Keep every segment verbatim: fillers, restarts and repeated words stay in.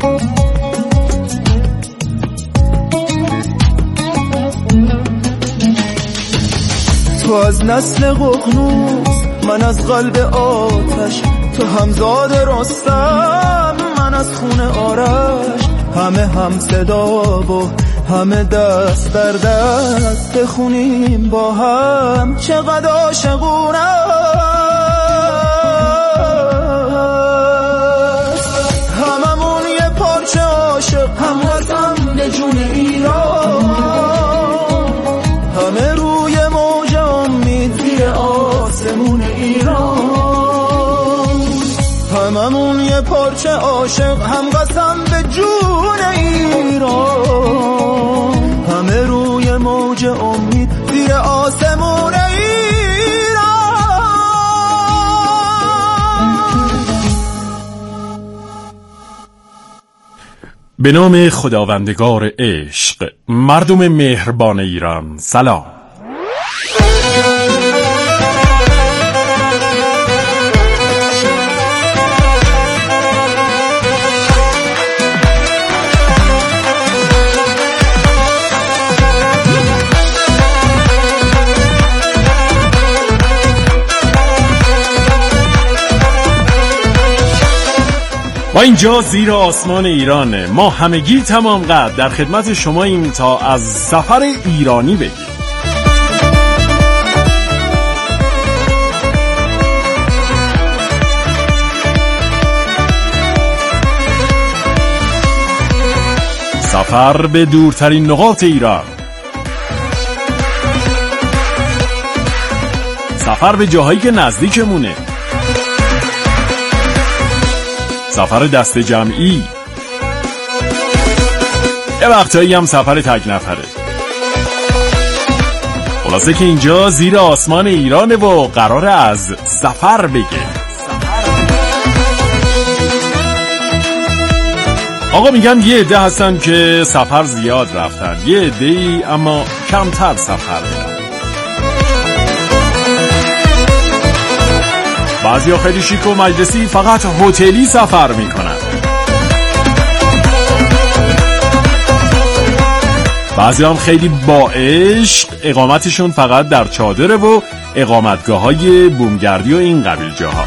تو از نسل ققنوس، من از قلب آتش، تو همزاد رستم، من از خون آرش. همه هم صدا و همه دست در دست، بخونیم با هم چقدر عاشقونه است. هممون یه پارچه عاشق، هم وطن به جون ایران، همه روی موج امید زیر آسمون ایران. هممون یه پارچه عاشق، هم قسم به جون ایران، همه روی موج امید زیر آسمون ایران. به نام خداوندگار عشق، مردم مهربان ایران، سلام. ما اینجا زیر آسمان ایرانه، ما همگی تمام قد در خدمت شماییم تا از سفر ایرانی بگیم. سفر به دورترین نقاط ایران، سفر به جاهایی که نزدیکمونه، سفر دست جمعی، یه وقتایی هم سفر تک نفره. خلاصه که اینجا زیر آسمان ایرانه و قراره از سفر بگه. آقا میگن یه عده هستن که سفر زیاد رفتن، یه عده‌ای اما کمتر سفر میرن. بعضیا خیلی شیک و مجلسی فقط هتلی سفر میکنن، بعضی هم خیلی با عشق اقامتشون فقط در چادره و اقامتگاه های بومگردی و این قبیل جاها.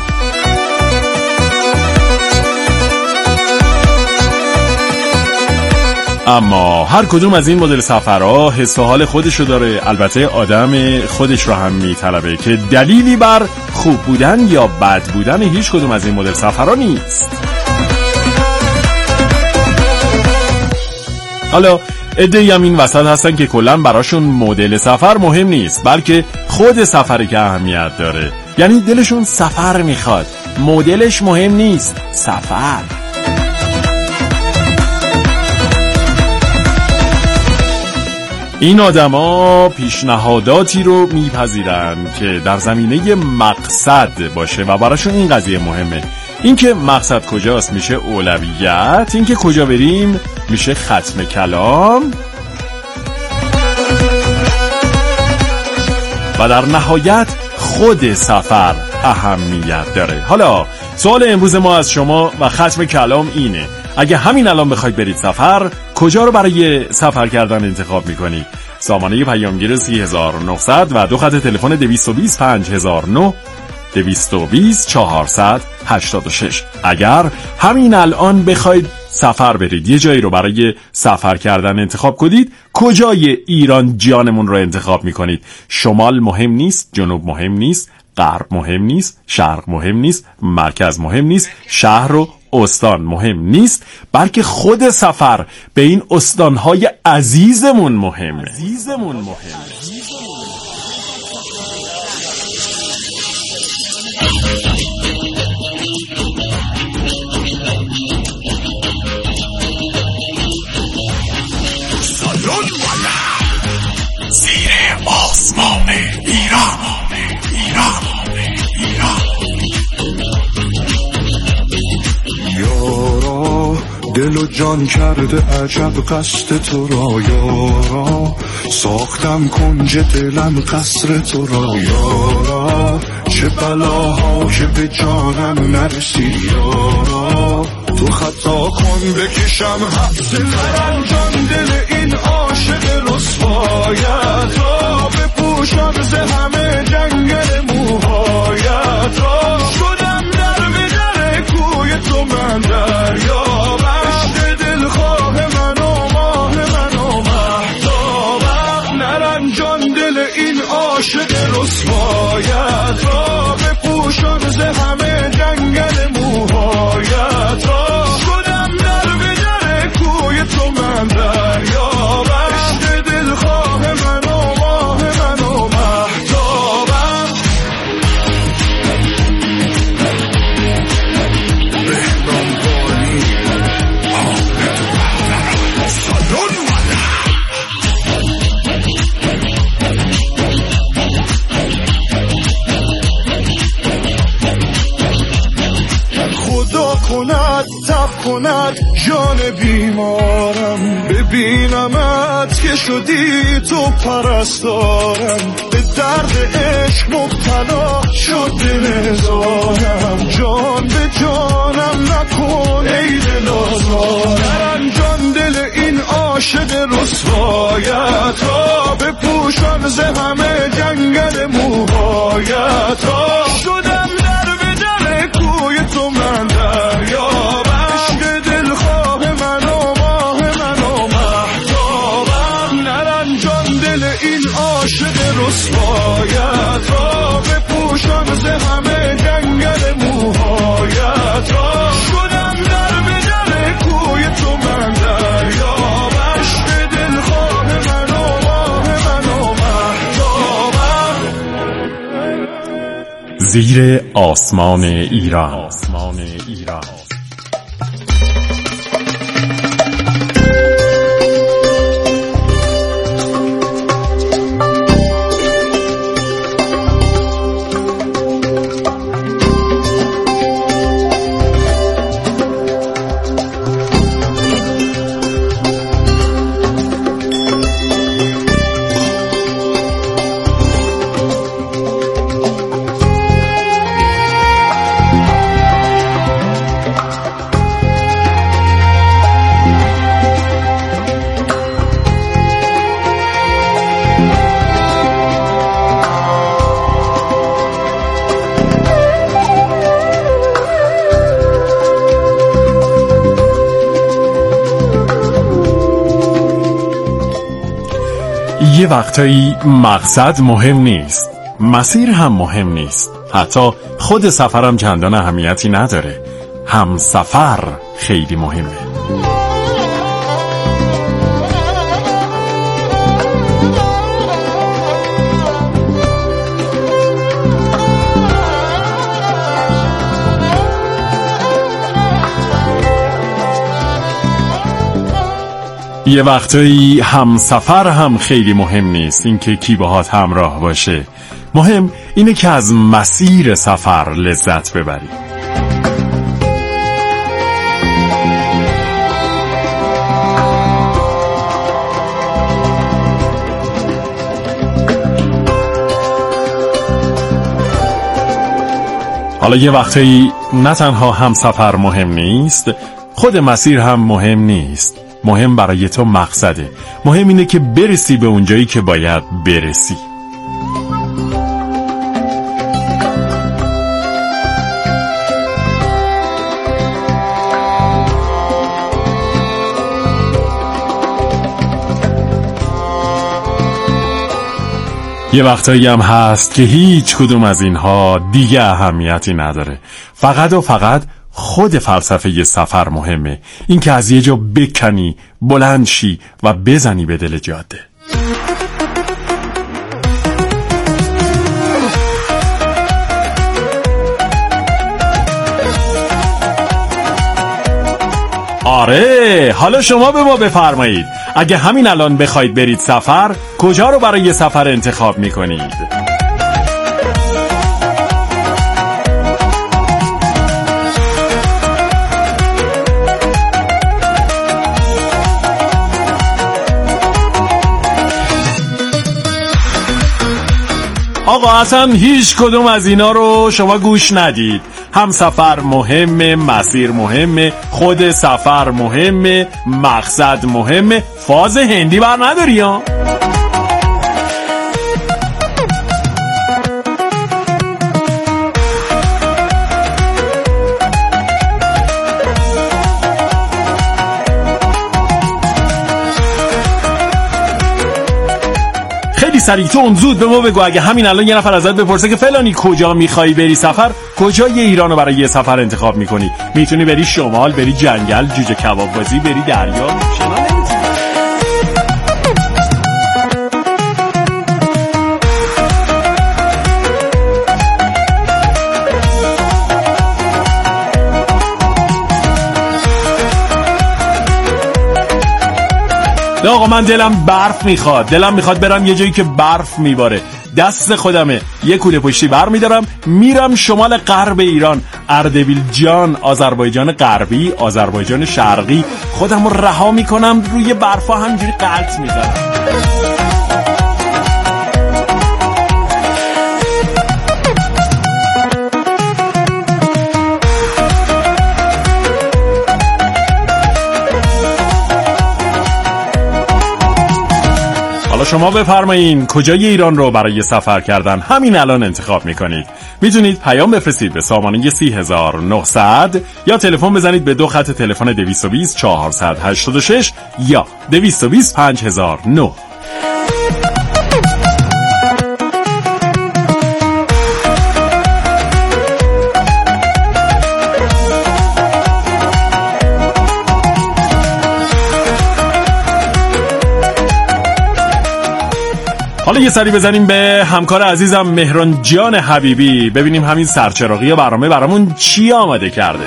اما هر کدوم از این مدل سفرها حس و حال خودشو داره، البته آدم خودش رو هم میطلبه که دلیلی بر خوب بودن یا بد بودن هیچ کدوم از این مدل سفرها نیست. حالا عده‌ای هم این وسط هستن که کلاً براشون مدل سفر مهم نیست، بلکه خود سفری که اهمیت داره. یعنی دلشون سفر میخواد، مدلش مهم نیست، سفر. این آدما پیشنهاداتی رو میپذیرن که در زمینه مقصد باشه و براشون این قضیه مهمه. این که مقصد کجاست میشه اولویت، این که کجا بریم میشه ختم کلام، و در نهایت خود سفر اهمیت داره. حالا سوال امروز ما از شما و ختم کلام اینه: اگه همین الان بخواید برید سفر، کجا رو برای سفر کردن انتخاب میکنید؟ سامانه پیامگیر سی هزار و نهصد و دو خط تلفن دویست و بیست پنج هزار و نه، دویست و بیست چهارصد و هشتاد و شش. اگر همین الان بخواید سفر برید، یه جایی رو برای سفر کردن انتخاب کنید، کجای ایران جانمون رو انتخاب میکنید؟ شمال مهم نیست، جنوب مهم نیست، غرب مهم نیست، شرق مهم نیست، مرکز مهم نیست، شهر و استان مهم نیست، بلکه خود سفر به این استانهای عزیزمون مهمه. عزیزمون مهمه. سالون والا زیر آسمان ایران، ایران، ایران. یارا دل و جان کرده عجب قصد تو را، یارا ساختم کنج دلم قصر تو را، یارا چه بلاها که به جانم نرسی، یارا تو خطا کن بکشم حبس نرم جان دل این عاشق رسوایت را بپوشم ز همه جنگل موهایت را شدم در به در کوی تو من دریابم عشق دلخواه من و ماه من و مهتابم نرم جان دل این عاشق رسوایت را بپوشم ز همه جنگل موهایت را شدم در به در کوی تو من دریابم عشق دلخواه من و ماه من و مهتابم بهنام بانی سالون خدا کند تب کند جان بیمارم ببینمت که شدی تو پرستارم به درد عشق مبتلا شد دل زارم جان به جانم نکن ای دل آزارم جان دل این عاشق رسوایت را بپوشم ز همه جنگل موهایت را شدم در به در کوی تو من دریابم عشق دلخواه من و ماه من و مهتابم نرم جان دل این عاشق رسوایت را بپوشم ز همه جنگل موهایت را شدم در به در کوی تو من دریابم عشق دلخواه من و ماه من و مهتابم زیر آسمان ایران. آسمان ایران. یه وقتایی مقصد مهم نیست، مسیر هم مهم نیست، حتی خود سفرم چندان اهمیتی نداره، هم سفر خیلی مهمه. یه وقتایی هم سفر هم خیلی مهم نیست اینکه کی باهات همراه باشه، مهم اینه که از مسیر سفر لذت ببری. حالا یه وقتایی نه تنها هم سفر مهم نیست، خود مسیر هم مهم نیست. مهم برای تو مقصده، مهم اینه که برسی به اونجایی که باید برسی. یه وقتایی هم هست که هیچ کدوم از اینها دیگه اهمیتی نداره، فقط و فقط خود فلسفه یه سفر مهمه، این که از یه جا بکنی، بلند شی و بزنی به دل جاده. آره، حالا شما به ما بفرمایید اگه همین الان بخواید برید سفر، کجا رو برای یه سفر انتخاب میکنید؟ آقا اصلا هیچ کدوم از اینا رو شما گوش ندید، هم سفر مهمه، مسیر مهمه، خود سفر مهمه، مقصد مهمه. فاز هندی بر نداری ها؟ خیلی سریع تو اون زود به ما بگو، اگه همین الان یه نفر ازت بپرسه که فلانی کجا میخوای بری سفر، کجای ایران رو برای یه سفر انتخاب میکنی؟ میتونی بری شمال، بری جنگل، جوجه کباب بازی، بری دریا. آقا من دلم برف میخواد، دلم میخواد برم یه جایی که برف میباره. دست خودمه، یه کوله پشتی بر میدارم، میرم شمال غرب ایران، اردبیلجان، آذربایجان غربی، آذربایجان شرقی. خودم رو رها میکنم، روی برفا همینجوری غلط میزنم. حالا شما بفرمایین کجای ایران رو برای سفر کردن همین الان انتخاب میکنید. میتونید پیام بفرستید به سامانه سی هزار و نهصد یا تلفن بزنید به دو خط تلفن دویست و بیست چهارصد و هشتاد و شش یا دویست و بیست پنج هزار و نه. حالا یه سری بزنیم به همکار عزیزم مهران جان حبیبی، ببینیم همین سرچراغی برنامه برامون چی آماده کرده.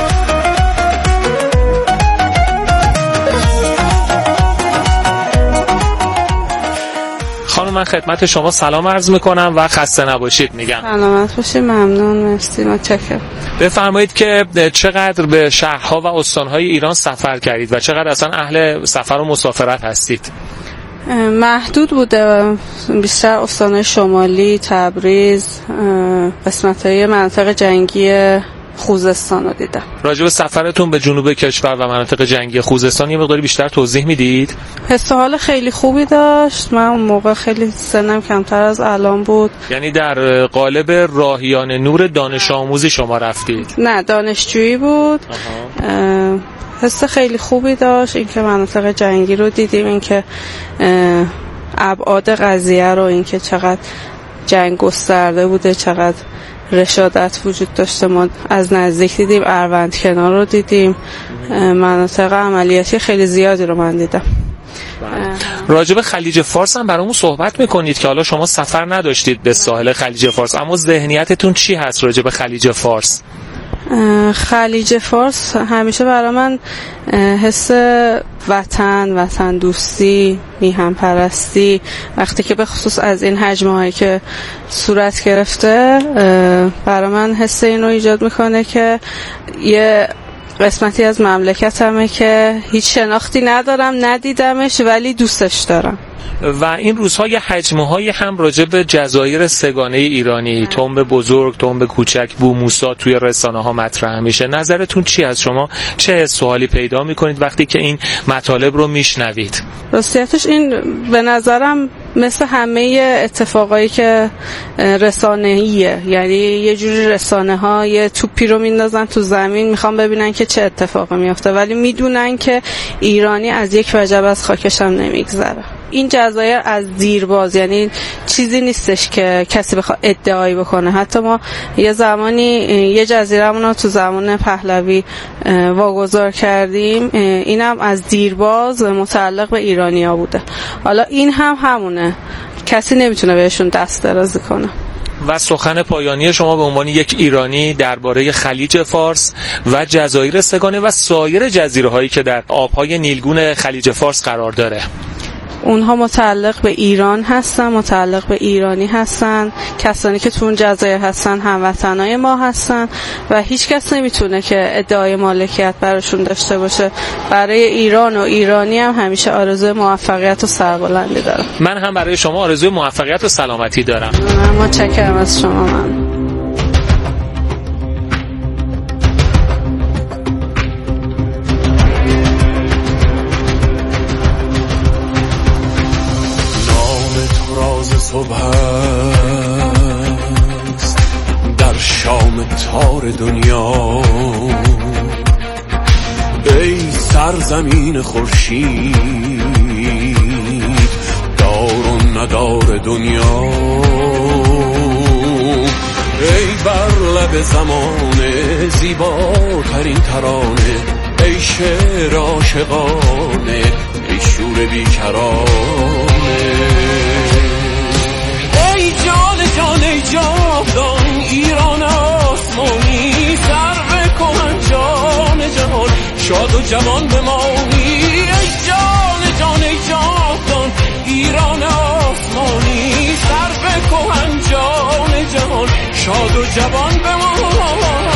خانم من خدمت شما سلام عرض میکنم و خسته نباشید میگم. سلامت باشید، ممنون، مرسی، متشکرم. بفرمایید که چقدر به شهرها و استانهای ایران سفر کردید و چقدر اصلا اهل سفر و مسافرت هستید؟ محدود بوده، بیشتر استانهای شمالی، تبریز، قسمت‌های مناطق جنگی خوزستان رو دیدم. راجع به سفرتون به جنوب کشور و مناطق جنگی خوزستان یه مقداری بیشتر توضیح میدید؟ حس و حال خیلی خوبی داشت. من اون موقع خیلی سنم کمتر از الان بود. یعنی در قالب راهیان نور دانش آموزی شما رفتید؟ نه، دانشجویی بود. حس خیلی خوبی داشت، اینکه مناطق جنگی رو دیدیم، اینکه ابعاد قضیه رو، اینکه چقدر جنگ گسترده بوده، چقدر رشادت وجود داشته. ما از نزدیک دیدیم، اروند کنار رو دیدیم، مناطق عملیاتی خیلی زیادی رو من دیدم. راجع به خلیج فارس هم برامون صحبت میکنید که حالا شما سفر نداشتید به ساحل خلیج فارس، اما ذهنیتتون چی هست راجع به خلیج فارس؟ خلیج فارس همیشه برای من حس وطن، وطن دوستی، میهن پرستی، وقتی که به خصوص از این حجمه هایی که صورت گرفته برای من حس این رو ایجاد میکنه که یه قسمتی از مملکتمه که هیچ شناختی ندارم، ندیدمش، ولی دوستش دارم. و این روزها یه حجمه‌های هم راجع به جزایر سگانه ایرانی، تنب بزرگ، تنب کوچک، بو موسی توی رسانه‌ها مطرح میشه. نظرتون چی از شما؟ چه حس سوالی پیدا میکنید وقتی که این مطالب رو میشنوید؟ راستیتش این به نظرم مثل همه اتفاقایی که رسانه‌ایه، یعنی یه جوری رسانه‌ها یه توپی رو میندازن تو زمین، میخوان ببینن که چه اتفاقی میفته، ولی میدونن که ایرانی از یک وجب از خاکش هم نمیگذره. این جزایر از دیرباز، یعنی چیزی نیستش که کسی بخواد ادعایی بکنه. حتی ما یه زمانی یه جزیره‌مون رو تو زمان پهلوی واگذار کردیم، اینم از دیرباز متعلق به ایرانی‌ها بوده. حالا این هم همونه، کسی نمیتونه بهشون دست درازی کنه. و سخن پایانی شما به عنوان یک ایرانی درباره خلیج فارس و جزایر سگانه و سایر جزیره‌هایی که در آب‌های نیلگون خلیج فارس قرار داره؟ اونها متعلق به ایران هستن، متعلق به ایرانی هستن، کسانی که تو اون جزایر هستن هموطنای ما هستن و هیچ کس نمیتونه که ادعای مالکیت براشون داشته باشه. برای ایران و ایرانی هم همیشه آرزوی موفقیت و سربلندی دارم. من هم برای شما آرزوی موفقیت و سلامتی دارم. من متشکرم از شما. من دنیا، ای سرزمین خورشید، دار و ندار دنیا، ای بر لب زمانه زیباترین ترانه، ای شعر عاشقانه، ای شور بیکرانه، ای جان جان ای جاودان ایران آسمانی، سرو کهن جان جهان شاد و جوان بمانی، ای جان جان ای جاودان ایران آسمانی، سرو کهن جان جهان شاد و جوان بمانی،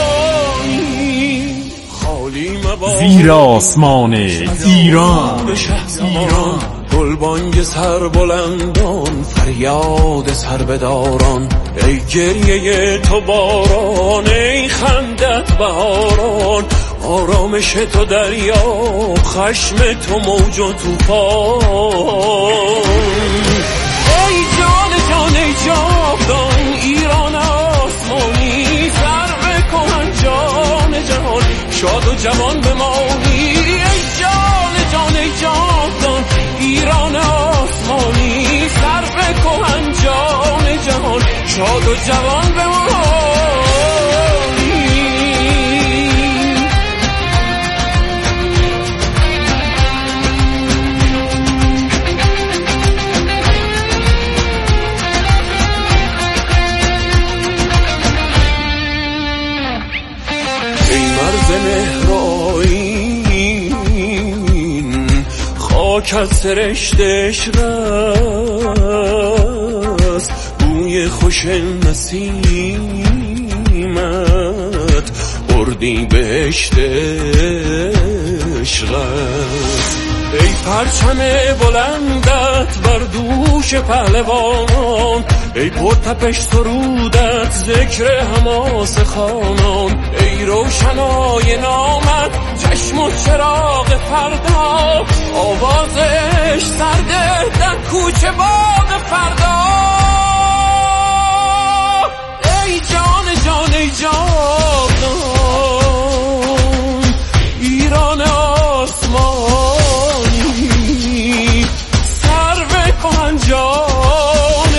خالی مباد زیر آسمان ایران، ایران گلبانگ سربلندان، فریاد سربداران، ای گریه تو باران، ای خندت بهاران، آرامش تو دریا، خشم تو موج و طوفان، ای جان جان ای جاودان ایران آسمانی، سرو کهن جان جهان شاد و جوان بمانی، ای جان جان ای جاودان ایران آسمانی، سرو کهن جان جهان شاد و جوان بمانی. ای مرز مهرآیین، خاک از سرشت عشق است، بوی خوش نسیمت بردی بهشت عشق است، ای پرچم بلندت بر دوش پهلوان، ای پرتپش سرودت ذکر حماس خانان، ای روشنای نامت چشم و چراغ فردا، آوازش سرده در کوچه باغ فردا، ای جان جان ای جاودان ایران آسمانی، سرو کهن جان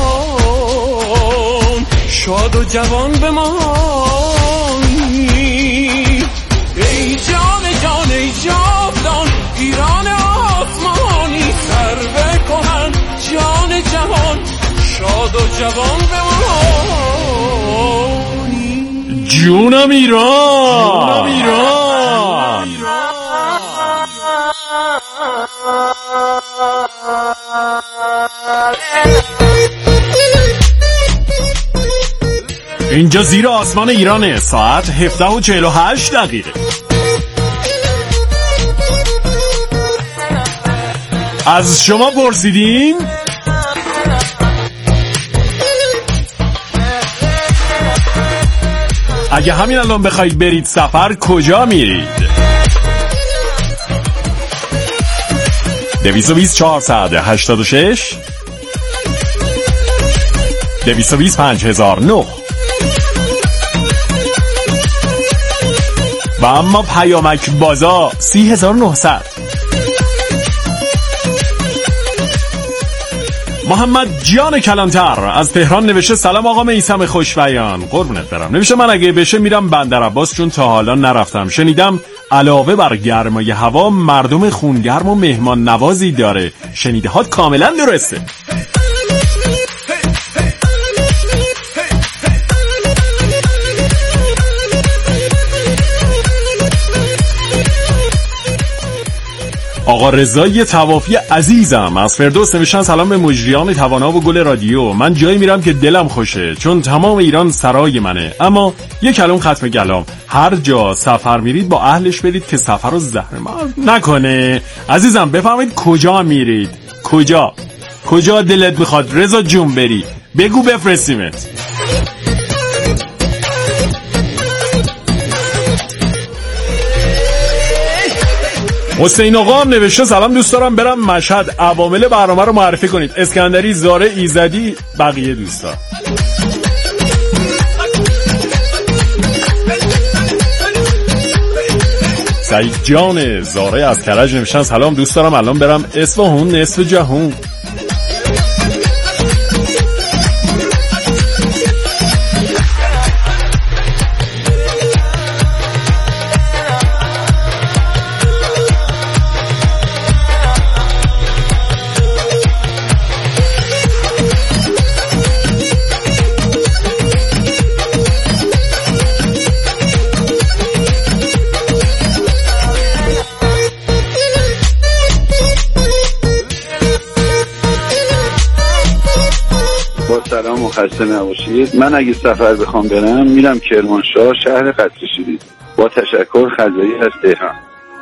جهان شاد و جوان بمانی، ای جان جان ای جاودان ایران آسمانی، سرو کهن جان جهان شاد و جوان بمانی. جونم ایران، جونم ایران. اینجا زیر آسمان ایرانه، ساعت هفده و چهل و هشت دقیقه. از شما پرسیدیم اگه همین الان بخواید برید سفر کجا میرید؟ دویست و بیست چهارصد هشتاد و شش دویست و بیست پنج هزار و نه. و اما پیامک بازا سی هزار و نهصد. محمد جان کلانتر از تهران نوشته سلام آقا میثم خوشبیان، قربونت برم. نوشته من اگه بشه میرم بندر عباس چون تا حالا نرفتم، شنیدم علاوه بر گرمای هوا مردم خونگرم و مهمان نوازی داره. شنیده هات کاملا درسته. آقا رضایی طوافی عزیزم از فردوس نوشتن سلام به مجریان توانا و گل رادیو. من جایی میرم که دلم خوشه چون تمام ایران سرای منه، اما یه کلام ختم کلام، هر جا سفر میرید با اهلش برید که سفر رو زهرمار نکنه. عزیزم بفهمید کجا میرید، کجا کجا دلت میخواد رضا جون بری بگو بفرستیمت. حسین آقا هم نوشته سلام دوست دارم برم مشهد، عوامل برنامه رو معرفی کنید. اسکندری، زاره، ایزدی، بقیه دوستا. سعید جان زاره از کرج نوشتن سلام دوست دارم الان برم اصفهان نصف جهون. سلام و خسته نباشید. من اگه سفر بخوام برم میرم کرمانشاه شهر قصر شیرین. با تشکر، خزایی از تهران.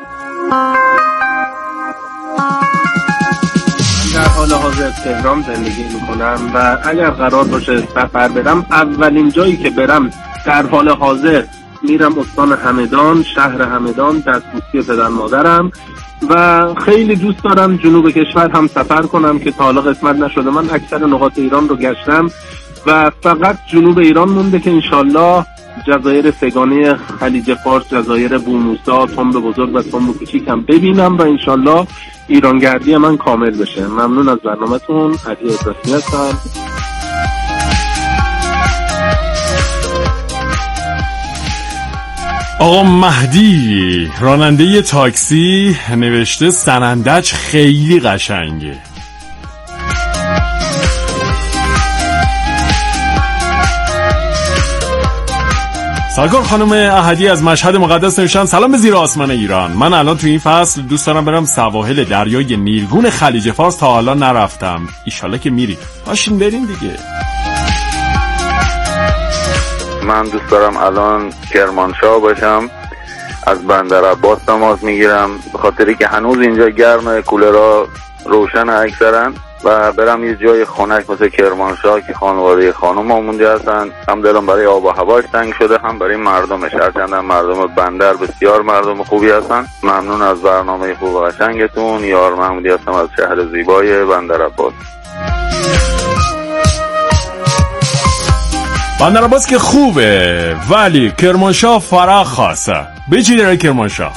در حال حاضر تهران زندگی میکنم و اگر قرار باشه سفر برم اولین جایی که برم در حال حاضر میرم استان همدان، شهر همدان، دستبوسی پدر مادرم و خیلی دوست دارم جنوب کشور هم سفر کنم که تا حالا قسمت نشده. من اکثر نقاط ایران رو گشتم و فقط جنوب ایران مونده که انشالله جزایر سگانه خلیج فارس، جزایر بوموسا، تنب بزرگ و تنب کوچیک هم ببینم و انشالله ایرانگردی من کامل بشه. ممنون از برنامه‌تون. علی ابراهیمی هستم. آقا مهدی راننده تاکسی نوشته سنندج خیلی قشنگه. سرکار خانم احدی از مشهد مقدس نوشتن سلام به زیر آسمان ایران. من الان تو این فصل دوست دارم برم سواحل دریای نیلگون خلیج فارس، تا حالا نرفتم. ایشالله که میری. باشین بریم دیگه. من دوست دارم الان کرمانشاه باشم، از بندر عباس تماس میگیرم به خاطری که هنوز اینجا گرمه، کولرها روشن اکثرا، و برم یه جای خنک مثل کرمانشاه که خانواده خانم اونجا هستن. هم دلم برای آب و هواش تنگ شده، هم برای مردمش، هرچند مردم بندر بسیار مردم خوبی هستن. ممنون از برنامه خوب و قشنگتون. یار محمودی هستم از شهر زیبای بندر عباس. بندر عباس که خوبه ولی کرمانشاه فرق خاصه. به چی داره کرمانشاه؟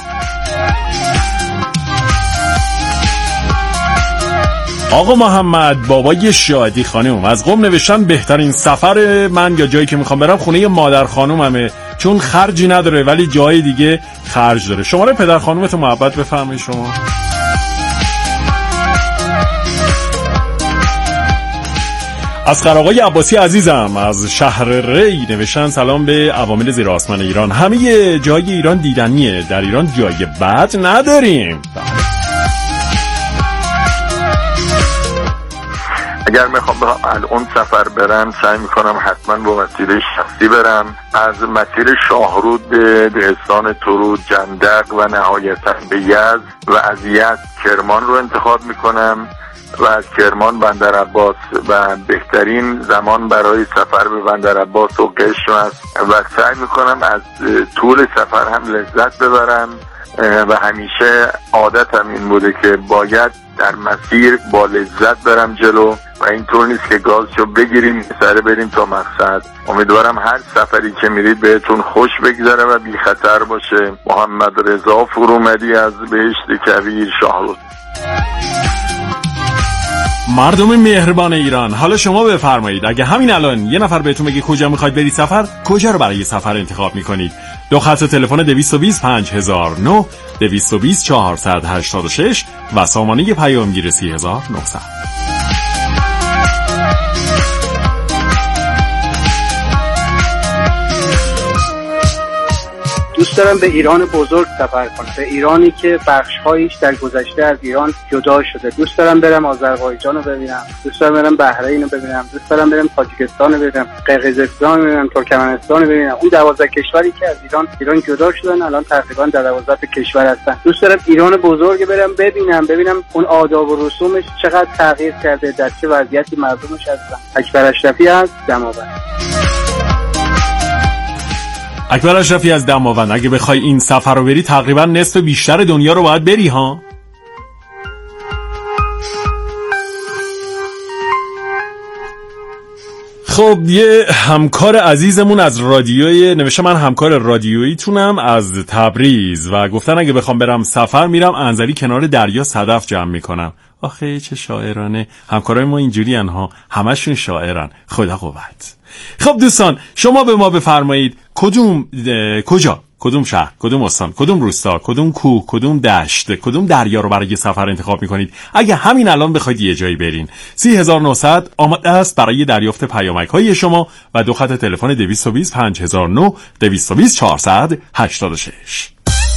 آقا محمد بابای شادی خانم از قم نوشتن بهترین سفر من یا جایی که میخوام برم خونه مادر خانوممه، چون خرجی نداره ولی جای دیگه خرج داره. شماره پدر خانومتو محبت بفرمایید شما. از آقای عباسی عزیزم از شهر ری نوشتن سلام به عوامل زیر آسمان ایران. همه جای ایران دیدنیه، در ایران جای بد نداریم. اگر میخوام به اون سفر برم سعی میکنم حتما با مسیر شخصی برم. از مسیر شاهرود به دهستان ترود، جندق و نهایتا به یزد و از یزد کرمان رو انتخاب میکنم و از کرمان بندر عباس و بهترین زمان برای سفر به بندر عباس و قشم است و سعی میکنم از طول سفر هم لذت ببرم و همیشه عادتم این بوده که باید در مسیر با لذت برم جلو و اینطور نیست که گازشو بگیریم سره بریم تا مقصد. امیدوارم هر سفری که میرید بهتون خوش بگذره و بی خطر باشه. محمد رضا فرومدی از بهشت کویر، شاهرود. مردم مهربان ایران، حالا شما بفرمایید اگه همین الان یه نفر بهتون بگه کجا میخواید برید سفر، کجا رو برای سفر انتخاب میکنید؟ دو خط تلفن دویست و بیست پنج هزار و نه، دویست و بیست چهارصد و هشتاد و شش و سامانه پیامگیر سی هزار و نهصد. دوست دارم به ایران بزرگ سفر کنم، به ایرانی که بخش‌هایش در گذشته از ایران جدا شده. دوست دارم برم آذربایجان رو ببینم، دوست دارم برم بحرین رو ببینم، دوست دارم برم تاجیکستان رو ببینم، قرقیزستان رو ببینم، ترکمنستان رو ببینم. اون دوازده کشوری که از ایران ایران جدا شدن الان تقریبا در دوازده کشور هستن. دوست دارم ایران بزرگ برم ببینم، ببینم اون آداب و رسومش چقدر تغییر کرده، در چه وضعیتی مردمش هستن. اکبر اشرفی از دماوند. اکبر اشرفی از دماوند، اگه بخوای این سفر رو بری تقریبا نصف بیشتر دنیا رو باید بری ها. خب یه همکار عزیزمون از رادیوی نوشته من همکار رادیوییتونم از تبریز و گفتن اگه بخوام برم سفر میرم انزلی کنار دریا صدف جمع میکنم. آخه چه شاعرانه، همکارای ما اینجوری ها، همشون شاعرن. خدا قوت. خب دوستان شما به ما بفرمایید کدوم کجا کدوم شهر، کدوم استان، کدوم روستا، کدوم کوه، کدوم دشت، کدوم دریا رو برای سفر انتخاب میکنید؟ اگه همین الان بخواید یه جایی برین. سی هزار و نهصد آماده است برای دریافت پیامک های شما و دو خط تلفن دویست و بیست پنج هزار و نه، دویست و بیست چهارصد و هشتاد و شش.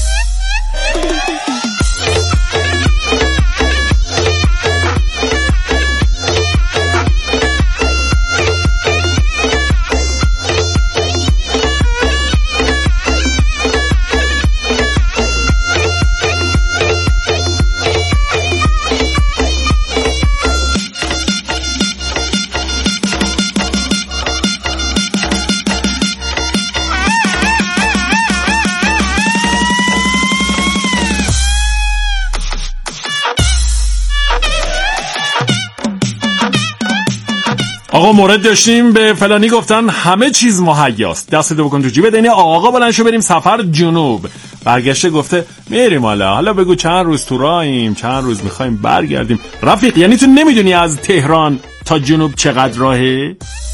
آقا مورد داشتیم به فلانی گفتن همه چیز مهیاست، دستتو بکن تو جیبت، یعنی آقا بلند شو بریم سفر جنوب. برگشته گفته میریم حالا حالا بگو چند روز تو راهیم، چند روز میخوایم برگردیم. رفیق یعنی تو نمیدونی از تهران تا جنوب چقدر راهه؟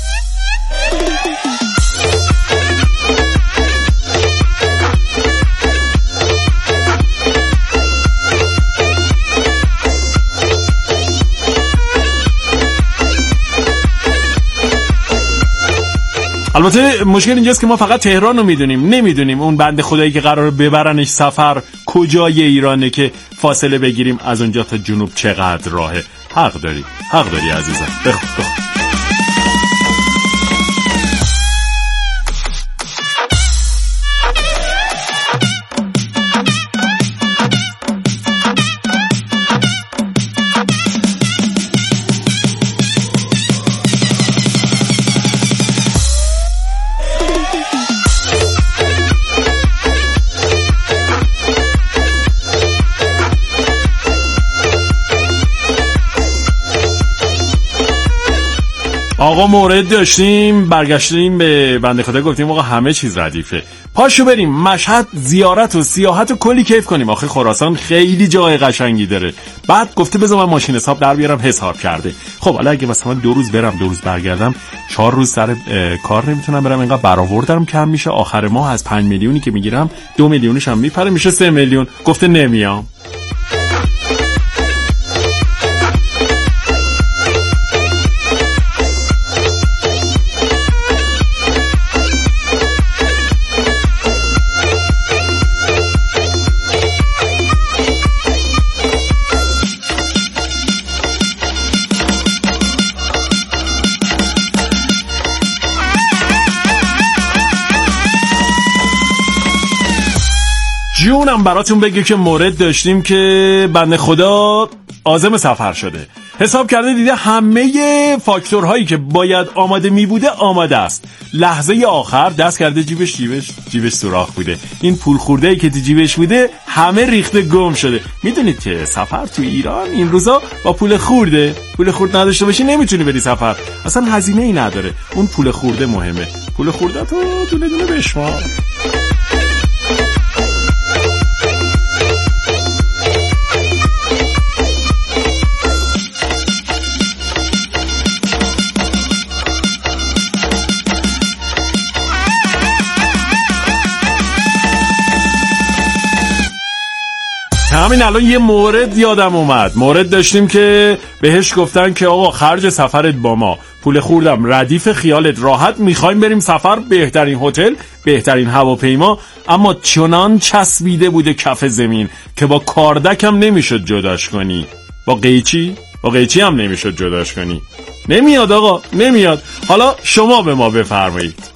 البته مشکل اینجاست که ما فقط تهران رو میدونیم، نمیدونیم اون بنده خدایی که قراره ببرنش سفر کجای ایرانه که فاصله بگیریم از اونجا تا جنوب چقدر راهه. حق داری حق داری عزیزم. بخو بخو. آقا مورد داشتیم برگشتیم به بنده خدا گفتیم آقا همه چیز ردیفه، پاشو بریم مشهد زیارت و سیاحت و کلی کیف کنیم. آخه خراسان خیلی جای قشنگی داره. بعد گفته بذار من ماشین حساب در بیارم، حساب کرده. خب حالا اگه مثلا دو روز برم دو روز برگردم، چهار روز سر کار نمیتونم برم، اینقدر برآوردم کم میشه، آخر ماه از پنج میلیونی که میگیرم دو میلیونش هم میپره میشه سه میلیون. گفته نمیام. جونم براتون بگه که مورد داشتیم که بنده خدا عازم سفر شده، حساب کرده دیده همه فاکتورهایی که باید آماده می بوده آماده است. لحظه آخر دست کرده جیبش جیبش جیبش سوراخ بوده. این پول خورده‌ای که تو جیبش بوده همه ریخته گم شده. میدونید که سفر تو ایران این روزا با پول خورده، پول خورد نداشته باشی نمیتونی بری سفر، اصلا هزینه ای نداره. اون پول خورده مهمه. پول خورده تو دونه دونه بشمار. همین الان یه مورد یادم اومد. مورد داشتیم که بهش گفتن که آقا خرج سفرت با ما، پول خوردم، ردیف خیالت راحت، میخوایم بریم سفر، بهترین هتل، بهترین هواپیما، اما چنان چسبیده بوده کف زمین که با کاردکم نمیشد جداش کنی، با قیچی با قیچی هم نمیشد جداش کنی. نمیاد آقا نمیاد. حالا شما به ما بفرمایید.